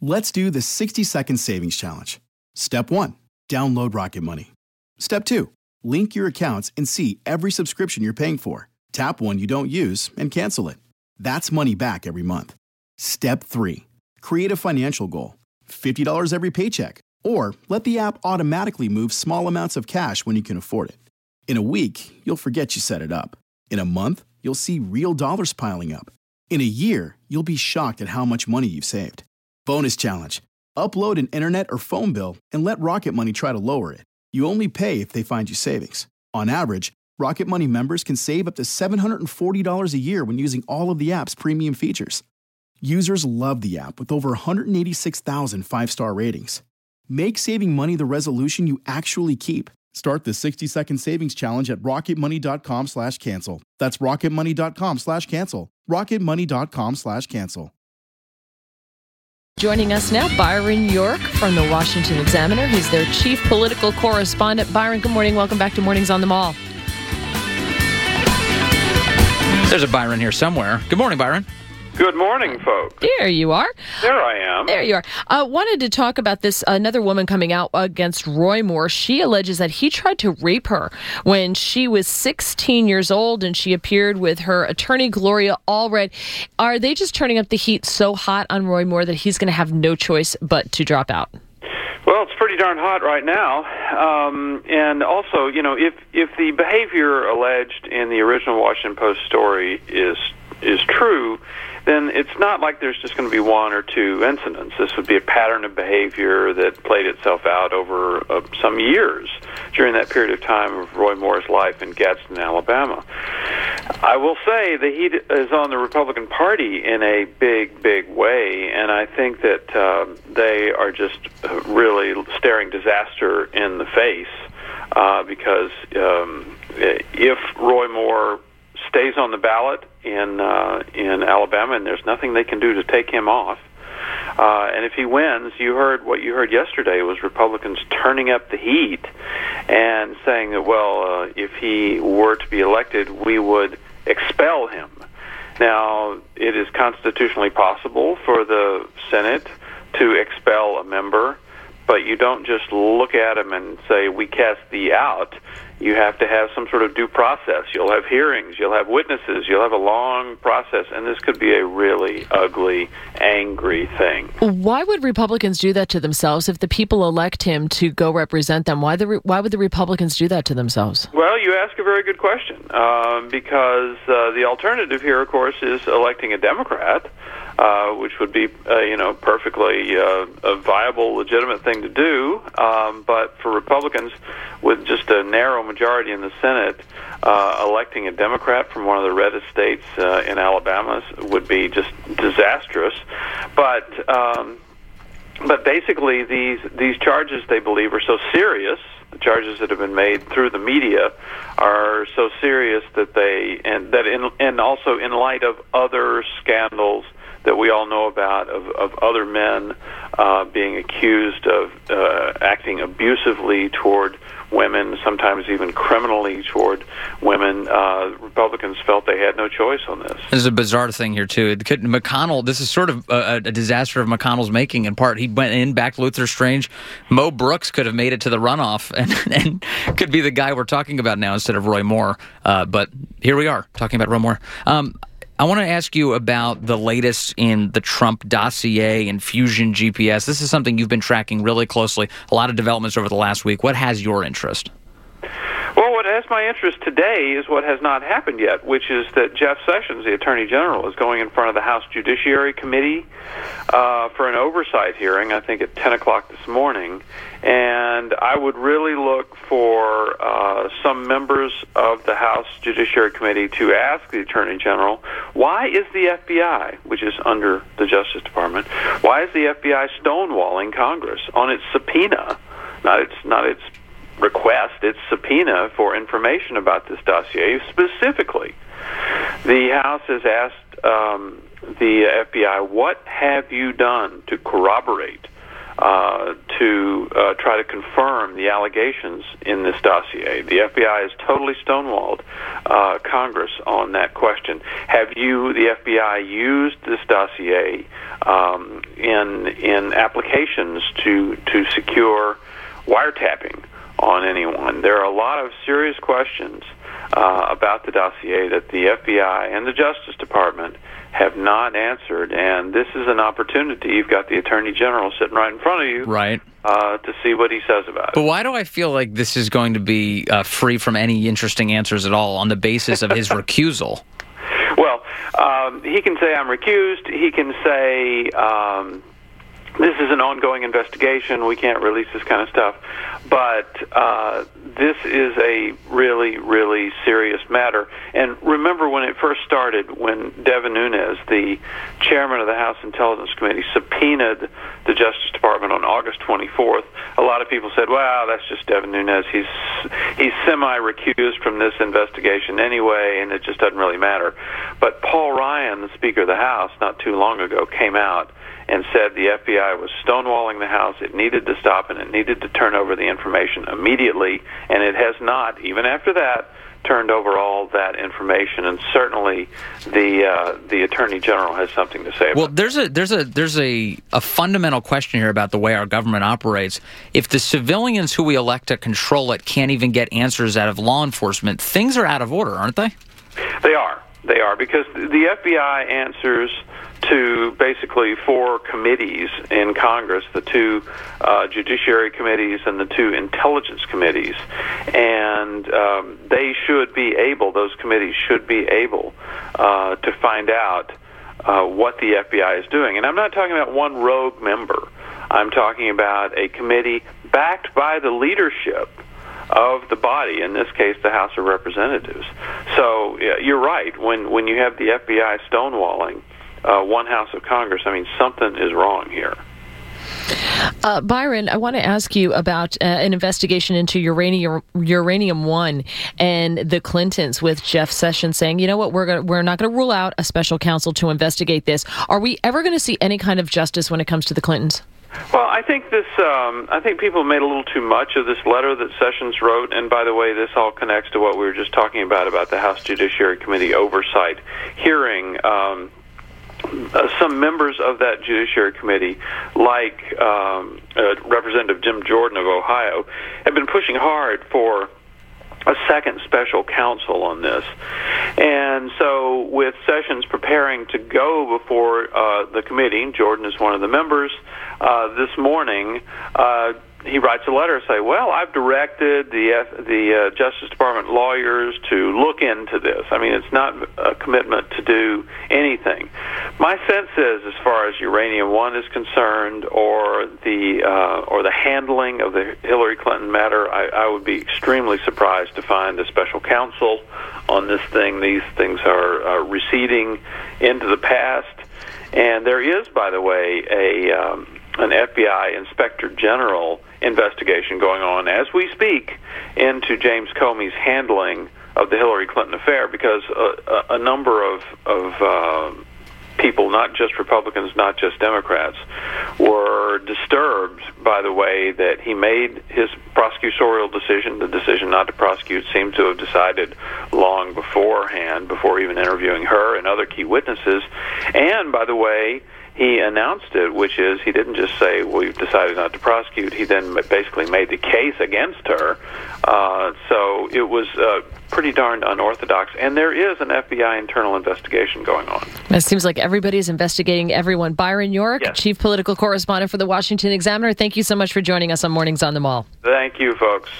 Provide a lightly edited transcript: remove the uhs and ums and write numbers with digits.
Let's do the 60-second savings challenge. Step 1. Download Rocket Money. Step 2. Link your accounts and see every subscription you're paying for. Tap one you don't use and cancel it. That's money back every month. Step 3. Create a financial goal. $50 every paycheck. Or let the app automatically move small amounts of cash when you can afford it. In a week, you'll forget you set it up. In a month, you'll see real dollars piling up. In a year, you'll be shocked at how much money you've saved. Bonus challenge. Upload an internet or phone bill and let Rocket Money try to lower it. You only pay if they find you savings. On average, Rocket Money members can save up to $740 a year when using all of the app's premium features. Users love the app with over 186,000 five-star ratings. Make saving money the resolution you actually keep. Start the 60-second savings challenge at rocketmoney.com/cancel. That's rocketmoney.com/cancel. rocketmoney.com/cancel. Joining us now, Byron York from the Washington Examiner. He's their chief political correspondent. Byron, good morning. Welcome back to Mornings on the Mall. There's a Byron here somewhere. Good morning, Byron. Good morning, folks. There you are. There I am. There you are. Wanted to talk about this. Another woman coming out against Roy Moore. She alleges that he tried to rape her when she was 16 years old, and she appeared with her attorney, Gloria Allred. Are they just turning up the heat so hot on Roy Moore that he's going to have no choice but to drop out? Well, it's pretty darn hot right now. And also, you know, if the behavior alleged in the original Washington Post story is true, then it's not like there's just going to be one or two incidents. This would be a pattern of behavior that played itself out over some years during that period of time of Roy Moore's life in Gadsden, Alabama. I will say the heat is on the Republican Party in a big, big way, and I think that they are just really staring disaster in the face because if Roy Moore stays on the ballot in Alabama, and there's nothing they can do to take him off. And if he wins, what you heard yesterday was Republicans turning up the heat and saying that, well, if he were to be elected, we would expel him. Now, it is constitutionally possible for the Senate to expel a member, but you don't just look at him and say, we cast thee out. You have to have some sort of due process. You'll have hearings. You'll have witnesses. You'll have a long process, and this could be a really ugly, angry thing. Why would Republicans do that to themselves if the people elect him to go represent them? Why would the Republicans do that to themselves? Well, you ask a very good question, because the alternative here, of course, is electing a Democrat, which would be, perfectly a viable, legitimate thing to do. But for Republicans, with just a narrow majority in the Senate, electing a Democrat from one of the reddest states in Alabama would be just disastrous. But basically, these charges, they believe, are so serious. The charges that have been made through the media are so serious and also in light of other scandals that we all know about of other men being accused of acting abusively toward women, sometimes even criminally toward women. Republicans felt they had no choice on this. There's a bizarre thing here, too. McConnell, this is sort of a disaster of McConnell's making, in part. He went in, backed Luther Strange. Mo Brooks could have made it to the runoff and could be the guy we're talking about now instead of Roy Moore. But here we are, talking about Roy Moore. I want to ask you about the latest in the Trump dossier and Fusion GPS. This is something you've been tracking really closely. A lot of developments over the last week. What has your interest? Well, what has my interest today is what has not happened yet, which is that Jeff Sessions, the Attorney General, is going in front of the House Judiciary Committee for an oversight hearing, I think at 10 o'clock this morning. And I would really look for some members of the House Judiciary Committee to ask the Attorney General, why is the FBI, which is under the Justice Department, why is the FBI stonewalling Congress on its subpoena, not its request, its subpoena for information about this dossier? Specifically, the House has asked the FBI, what have you done to corroborate to try to confirm the allegations in this dossier. The FBI has totally stonewalled Congress on that question. Have you, the FBI, used this dossier in applications to secure wiretapping on anyone? There are a lot of serious questions about the dossier that the FBI and the Justice Department have not answered, and this is an opportunity. You've got the Attorney General sitting right in front of you, right, to see what he says about it. But why do I feel like this is going to be free from any interesting answers at all on the basis of his recusal? Well, he can say, I'm recused. He can say, this is an ongoing investigation. We can't release this kind of stuff. But this is a really, really serious matter. And remember when it first started, when Devin Nunes, the chairman of the House Intelligence Committee, subpoenaed the Justice Department on August 24th, a lot of people said, well, that's just Devin Nunes. He's semi-recused from this investigation anyway, and it just doesn't really matter. But Paul Ryan, the Speaker of the House, not too long ago, came out and said the FBI was stonewalling the House. It needed to stop, and it needed to turn over the information immediately, and it has not, even after that, turned over all that information, and certainly the Attorney General has something to say about it. Well, there's a fundamental question here about the way our government operates. If the civilians who we elect to control it can't even get answers out of law enforcement, things are out of order, aren't they? They are, because the FBI answers to basically 4 committees in Congress, the 2 judiciary committees and the 2 intelligence committees, and those committees should be able to find out what the FBI is doing. And I'm not talking about one rogue member. I'm talking about a committee backed by the leadership of the body, in this case the House of Representatives. So you're right, when you have the FBI stonewalling one House of Congress, I mean, something is wrong here. Byron, I want to ask you about an investigation into Uranium One and the Clintons, with Jeff Sessions saying, you know what, we're not going to rule out a special counsel to investigate this. Are we ever going to see any kind of justice when it comes to the Clintons? Well, I think I think people made a little too much of this letter that Sessions wrote, and by the way, this all connects to what we were just talking about the House Judiciary Committee oversight hearing. Some members of that Judiciary Committee, like Representative Jim Jordan of Ohio, have been pushing hard for a second special counsel on this. And so with Sessions preparing to go before the committee, Jordan is one of the members, this morning, he writes a letter saying, well, I've directed the Justice Department lawyers to look into this. I mean, it's not a commitment to do anything. My sense is, as far as Uranium One is concerned, or the handling of the Hillary Clinton matter, I would be extremely surprised to find a special counsel on this thing. These things are receding into the past. And there is, by the way, an FBI Inspector General investigation going on as we speak into James Comey's handling of the Hillary Clinton affair, because a number of people, not just Republicans, not just Democrats, were disturbed by the way that he made his prosecutorial decision. The decision not to prosecute seemed to have decided long beforehand, before even interviewing her and other key witnesses. And by the way, he announced it, which is he didn't just say, we've decided not to prosecute. He then basically made the case against her. So it was pretty darn unorthodox. And there is an FBI internal investigation going on. It seems like everybody's investigating everyone. Byron York, yes, Chief Political Correspondent for the Washington Examiner, thank you so much for joining us on Mornings on the Mall. Thank you, folks.